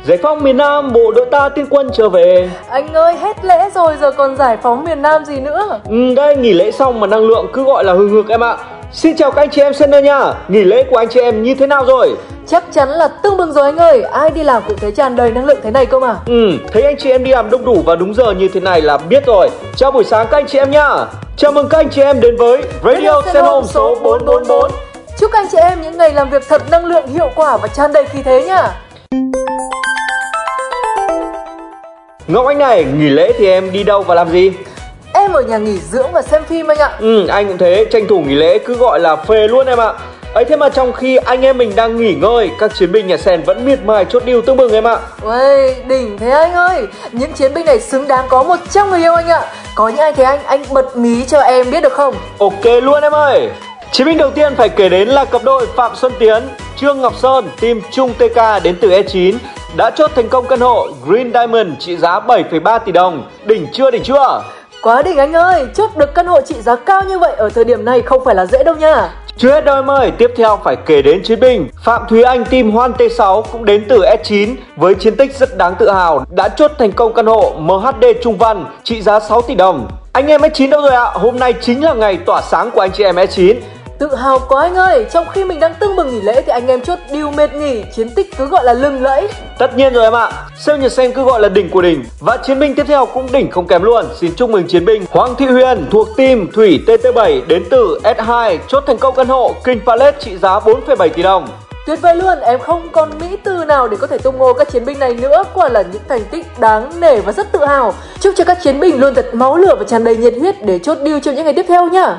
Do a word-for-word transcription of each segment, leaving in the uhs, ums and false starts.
Giải phóng miền Nam, bộ đội ta tiến quân trở về. Anh ơi, hết lễ rồi giờ còn giải phóng miền Nam gì nữa. Ừ, đây nghỉ lễ xong mà năng lượng cứ gọi là hừng hực em ạ. Xin chào các anh chị em sender nha. Nghỉ lễ của anh chị em như thế nào rồi? Chắc chắn là tưng bừng rồi anh ơi. Ai đi làm cũng thấy tràn đầy năng lượng thế này cơ mà. Ừ, thấy anh chị em đi làm đông đủ và đúng giờ như thế này là biết rồi. Chào buổi sáng các anh chị em nha. Chào mừng các anh chị em đến với Radio Xenon số bốn bốn bốn. Chúc anh chị em những ngày làm việc thật năng lượng, hiệu quả và tràn đầy khí thế nhá. Ngọc Anh này, nghỉ lễ thì em đi đâu và làm gì? Em ở nhà nghỉ dưỡng và xem phim anh ạ. Ừ, anh cũng thế, tranh thủ nghỉ lễ cứ gọi là phê luôn em ạ. Ấy thế mà trong khi anh em mình đang nghỉ ngơi, các chiến binh nhà Sen vẫn miệt mài chốt deal tưng bừng em ạ. Uầy, đỉnh thế anh ơi. Những chiến binh này xứng đáng có một trăm người yêu anh ạ. Có những ai thế anh, anh bật mí cho em biết được không? Ok luôn em ơi. Chiến binh đầu tiên phải kể đến là cặp đôi Phạm Xuân Tiến, Trương Ngọc Sơn, team Trung tê ca đến từ E chín đã chốt thành công căn hộ Green Diamond trị giá bảy phẩy ba tỷ đồng. Đỉnh chưa, đỉnh chưa? Quá đỉnh anh ơi, chốt được căn hộ trị giá cao như vậy ở thời điểm này không phải là dễ đâu nha. Chưa hết đâu em ơi, tiếp theo phải kể đến chiến binh Phạm Thúy Anh team Hoan tê sáu cũng đến từ E chín với chiến tích rất đáng tự hào đã chốt thành công căn hộ em hát đê Trung Văn trị giá sáu tỷ đồng. Anh em E chín đâu rồi ạ? Hôm nay chính là ngày tỏa sáng của anh chị em E chín. Tự hào quá anh ơi, trong khi mình đang tưng bừng nghỉ lễ thì anh em chốt deal mệt nghỉ, chiến tích cứ gọi là lừng lẫy. Tất nhiên rồi em ạ, sale Nhật Sen cứ gọi là đỉnh của đỉnh. Và chiến binh tiếp theo cũng đỉnh không kém luôn. Xin chúc mừng chiến binh Hoàng Thị Huyền thuộc team Thủy tê tê bảy đến từ S hai chốt thành công căn hộ King Palace trị giá bốn phẩy bảy tỷ đồng. Tuyệt vời luôn, em không còn mỹ từ nào để có thể tung hô các chiến binh này nữa. Quả là những thành tích đáng nể và rất tự hào. Chúc cho các chiến binh luôn thật máu lửa và tràn đầy nhiệt huyết để chốt deal trong những ngày tiếp theo nhá.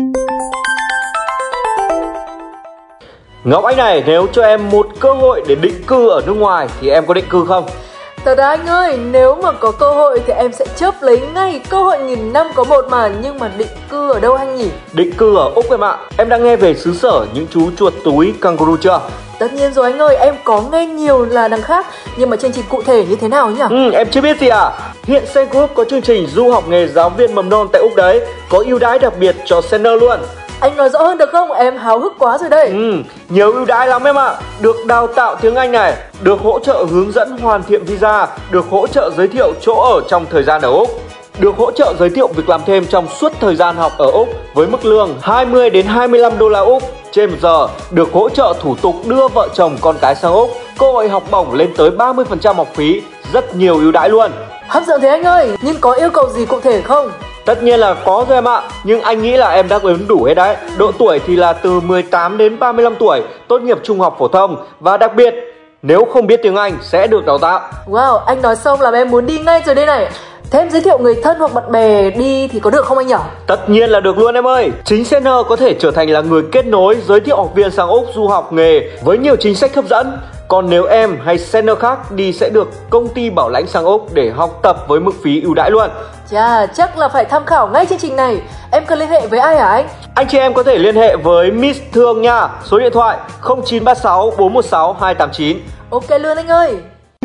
Ngọc Anh này, nếu cho em một cơ hội để định cư ở nước ngoài thì em có định cư không? Thật ra anh ơi, nếu mà có cơ hội thì em sẽ chớp lấy ngay. Cơ hội nghìn năm có một mà, nhưng mà định cư ở đâu anh nhỉ? Định cư ở Úc em ạ. Em đã nghe về xứ sở những chú chuột túi kangaroo chưa? Tất nhiên rồi anh ơi, em có nghe nhiều là đằng khác. Nhưng mà chương trình cụ thể như thế nào nhỉ? Ừ, em chưa biết gì à? Hiện Sen Group có chương trình du học nghề giáo viên mầm non tại Úc đấy. Có ưu đãi đặc biệt cho sender luôn. Anh nói rõ hơn được không? Em háo hức quá rồi đây. Ừ, nhiều ưu đãi lắm em ạ. Được đào tạo tiếng Anh này, được hỗ trợ hướng dẫn hoàn thiện visa, được hỗ trợ giới thiệu chỗ ở trong thời gian ở Úc, được hỗ trợ giới thiệu việc làm thêm trong suốt thời gian học ở Úc với mức lương hai mươi đến hai mươi lăm đô la Úc trên một giờ, được hỗ trợ thủ tục đưa vợ chồng con cái sang Úc, cơ hội học bổng lên tới ba mươi phần trăm học phí, rất nhiều ưu đãi luôn. Hấp dẫn thế anh ơi, nhưng có yêu cầu gì cụ thể không? Tất nhiên là có rồi em ạ, nhưng anh nghĩ là em đáp ứng đủ hết đấy. Độ tuổi thì là từ mười tám đến ba mươi lăm tuổi, tốt nghiệp trung học phổ thông và đặc biệt nếu không biết tiếng Anh sẽ được đào tạo. Wow, anh nói xong làm em muốn đi ngay rồi đây này. Thêm giới thiệu người thân hoặc bạn bè đi thì có được không anh nhỉ? Tất nhiên là được luôn em ơi. Chính Sender có thể trở thành là người kết nối giới thiệu học viên sang Úc du học nghề với nhiều chính sách hấp dẫn. Còn nếu em hay sender khác đi sẽ được công ty bảo lãnh sang Úc để học tập với mức phí ưu đãi luôn. Chà, chắc là phải tham khảo ngay chương trình này. Em cần liên hệ với ai hả anh? Anh chị em có thể liên hệ với Miss Thương nha. Số điện thoại không chín ba sáu bốn một sáu hai tám chín. Ok luôn anh ơi.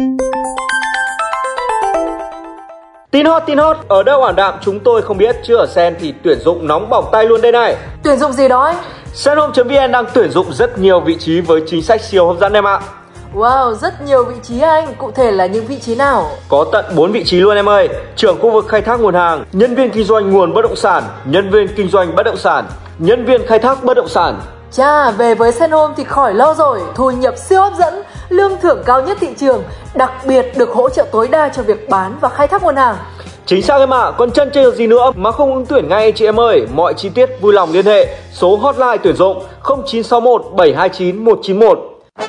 Tin hot, tin hot, ở đâu ảm đạm chúng tôi không biết, chứ ở Sen thì tuyển dụng nóng bỏng tay luôn đây này. Tuyển dụng gì đó anh? Senhome chấm vn đang tuyển dụng rất nhiều vị trí với chính sách siêu hấp dẫn em ạ. Wow, rất nhiều vị trí anh, cụ thể là những vị trí nào? Có tận bốn vị trí luôn em ơi. Trưởng khu vực khai thác nguồn hàng, nhân viên kinh doanh nguồn bất động sản, nhân viên kinh doanh bất động sản, nhân viên khai thác bất động sản. Chà, về với Senhome thì khỏi lo rồi, thu nhập siêu hấp dẫn, lương thưởng cao nhất thị trường, đặc biệt được hỗ trợ tối đa cho việc bán và khai thác nguồn hàng. Chính xác em ạ, còn chân chờ gì nữa mà không ứng tuyển ngay chị em ơi. Mọi chi tiết vui lòng liên hệ số hotline tuyển dụng không chín sáu một bảy hai chín một chín một.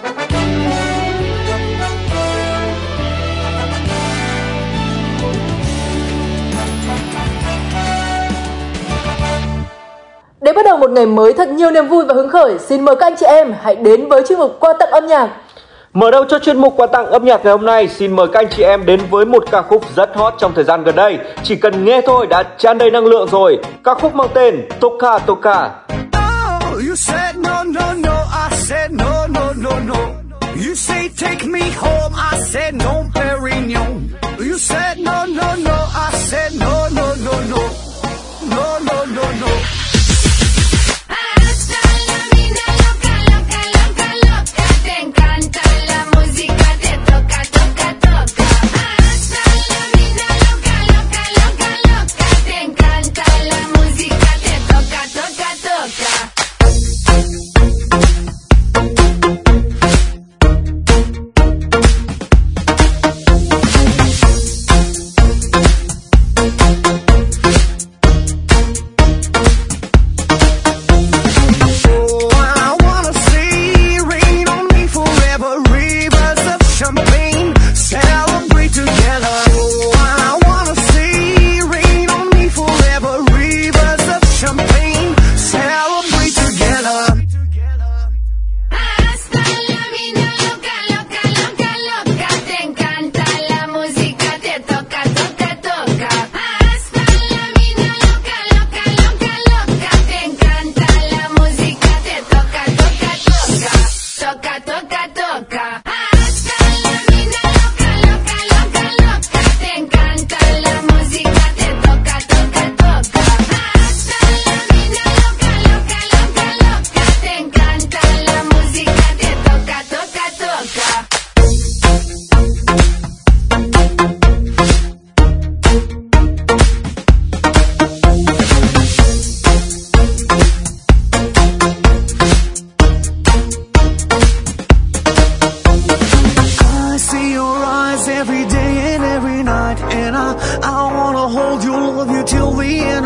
Để bắt đầu một ngày mới thật nhiều niềm vui và hứng khởi, xin mời các anh chị em hãy đến với chuyên mục quà tặng âm nhạc. Mở đầu cho chuyên mục quà tặng âm nhạc ngày hôm nay, xin mời các anh chị em đến với một ca khúc rất hot trong thời gian gần đây. Chỉ cần nghe thôi đã tràn đầy năng lượng rồi. Ca khúc mang tên Toka Toka. Oh, you said no no no, I said no no no no. You say take me home, I said no, Perignon. You said no no no, I said no no no no. No no no no. Te encanta la música, te toca, toca,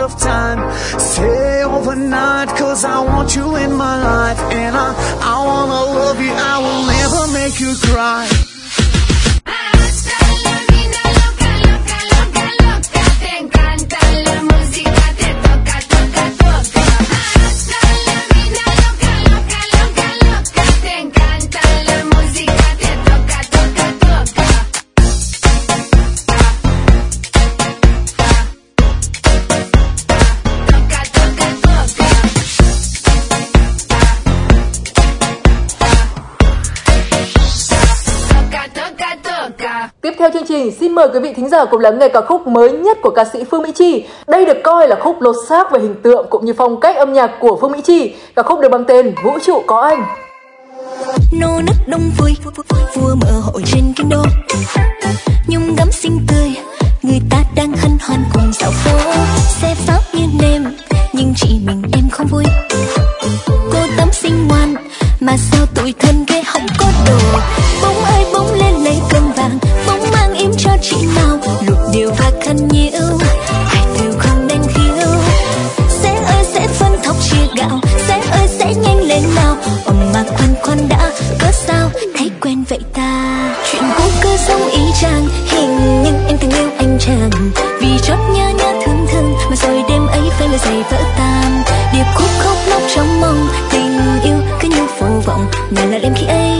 of time. Stay overnight, cause I want you in my life. And I, I wanna love you, I will never make you cry. Tiếp theo chương trình, xin mời quý vị thính giả cùng lắng nghe ca khúc mới nhất của ca sĩ Phương Mỹ Chi. Đây được coi là khúc lột xác về hình tượng cũng như phong cách âm nhạc của Phương Mỹ Chi. Ca khúc được mang tên Vũ trụ có anh. Nô nức đông vui, vua mở hội trên kinh đô. Nhung gấm xinh tươi, người ta đang hân hoan cùng dạo phố. Xe pháp như đêm, nhưng chỉ mình em không vui. Cô tấm xinh ngoan, mà sao tủi thân ghê không có đồ. Bóng ơi bóng lên lấy cơm vàng, bóng mang im cho chị nào. Luộc điều và khăn nhiễu, ai đều không đang khiêu. Sẽ ơi sẽ phân thóc chia gạo, sẽ ơi sẽ nhanh lên nào. Ôm mà khoan khoan đã, cớ sao thấy quen vậy ta. Chuyện cũ cứ giống ý chang, hình như em từng yêu anh chàng. Vì chót nhớ nhớ thương thương, mà rồi đêm ấy phải lời giày vỡ tan. Điệp khúc khóc lóc trong mong, tình yêu cứ như vô vọng. Nào là đêm khi ấy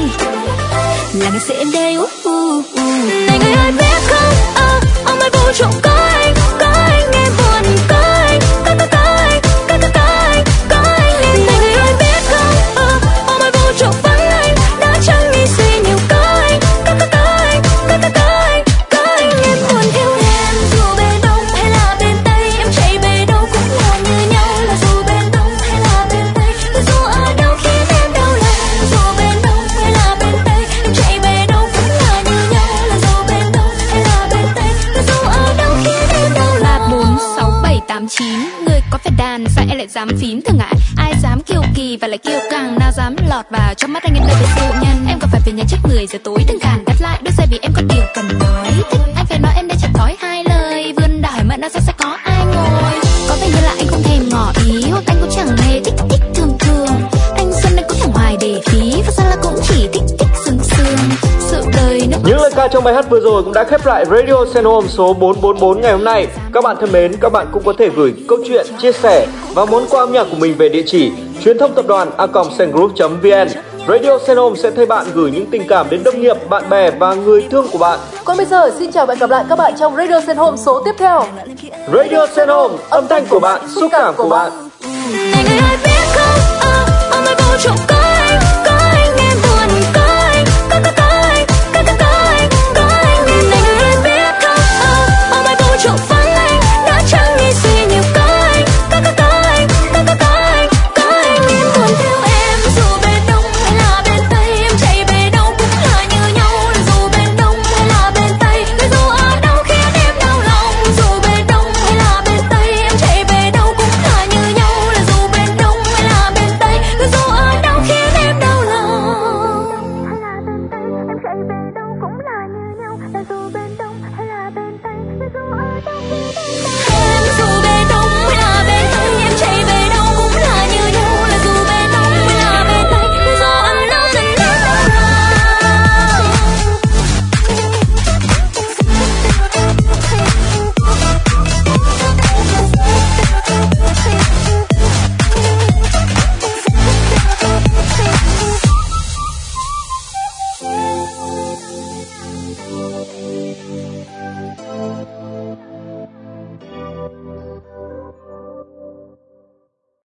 là ngày sẽ em đây. uh, uh, uh. Này người ơi biết không, ờ, ông ơi vũ trụ có anh, có anh nghe buồn có anh, có có có anh, có có có anh, có anh liền. Này người ơi biết không, ờ, ông ơi vũ trụ vắng anh, đã chẳng nghĩ suy nhiều có anh, có có có anh, có có có anh, có anh liền buồn thiếu em. Dù bên đông hay là bên tây, em chạy về đâu cũng là như nhau. Là dù bên đông hay là bên tây, dù ở đâu khiến em đau lòng. Dù bên đông hay là bên tây, em chạy về đâu cũng là như nhau. Là dù bên đông hay là bên tây, dù ở đâu khiến em đau lòng. Ba bốn sáu bảy tám chín, người có phải đàn sao em lại dám phím thường ngại. Ai dám kiêu kỳ và lại kiêu căng, nào dám lọt vào trong mắt anh em đây về siêu nhân. Em còn phải về nhà trước mười giờ tối từng cản đáp lại đôi xe vì em có điều cần nói. Thích anh phải nói em đã chặt thói hai lời, vươn đòi mà nó sao sẽ có ai ngồi. Có vẻ như là anh không thèm ngỏ ý, hoặc anh cũng chẳng hề thích thích thường thường. Anh xuân anh cũng chẳng hoài để phí, và sao là cũng chỉ thích thích sương sương. Sự đời nó Những lời ca trong bài hát vừa rồi cũng đã khép lại Radio Send Home số bốn bốn bốn ngày hôm nay. Các bạn thân mến, các bạn cũng có thể gửi câu chuyện, chia sẻ và món quà âm nhạc của mình về địa chỉ truyền thông tập đoàn a còng sendgroup chấm vn. Radio Send Home sẽ thay bạn gửi những tình cảm đến đồng nghiệp, bạn bè và người thương của bạn. Còn bây giờ, xin chào và hẹn gặp lại các bạn trong Radio Send Home số tiếp theo. Radio Send Home, âm thanh của bạn, xúc cảm của bạn. Này người ơi biết không, ờ, ông ơi vũ trụ có